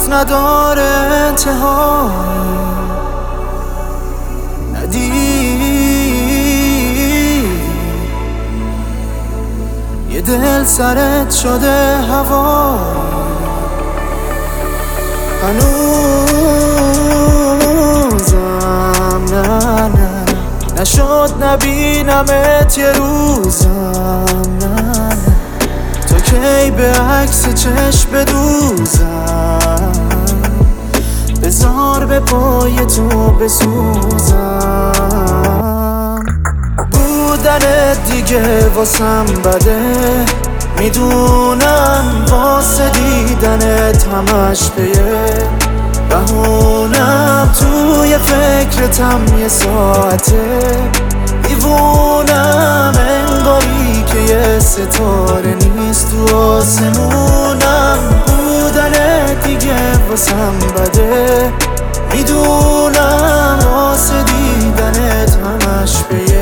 نداره انتها، یه دل سرت شده هوا، هنوزم نه نشد نبینمت یه روزم، نه تا کی به عکس چشم بدوزم، بذار به پای تو بسوزم. بودن دیگه واسم بده، میدونم واسه دیدنت همش بیه بهونم، توی فکرتم یه ساعته دیوونم، انگاری که یه ستاره نیست تو آسمونم. بودن دیگه واسم بده، میدونم واسه دیدنت همش بیه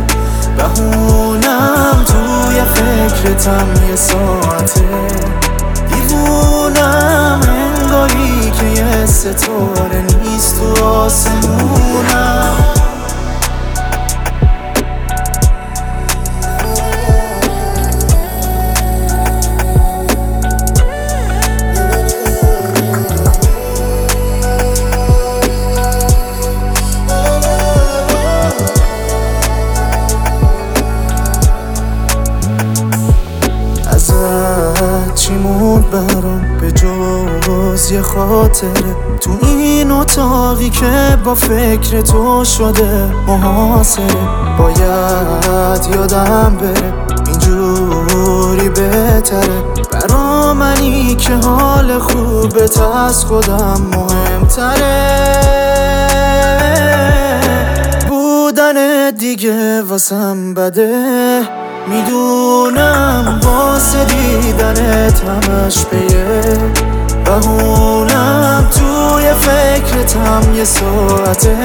بهونم، توی فکرتم یه ساعته دیوونم، انگاری که یه ستاره نیست تو آسمونم. چی موند برام به جز یه خاطره، تو این اتاقی که با فکر تو شده محاصره. باید یادم بره اینجوری بهتره، برا منی که حال خوبت از خودم مهمتره. بودن دیگه واسم بده، میدونم واسه دیدنت همش بیه بهونم، توی فکرتم یه ساعته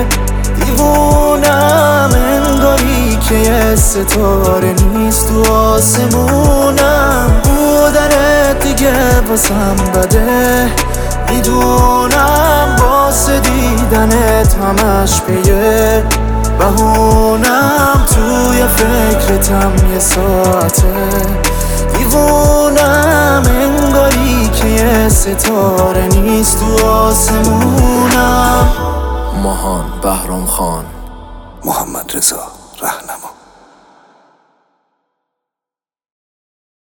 دیوونم، انگاری که یه ستاره نیست تو آسمونم. بودن دیگه واسم بده، میدونم واسه دیدنت همش بیه بهونم، توی فکرتم یه ساعته دیوونم، انگاری که یه ستاره نیست تو آسمونم. ماهان بهرام خان، محمد رضا رهنما.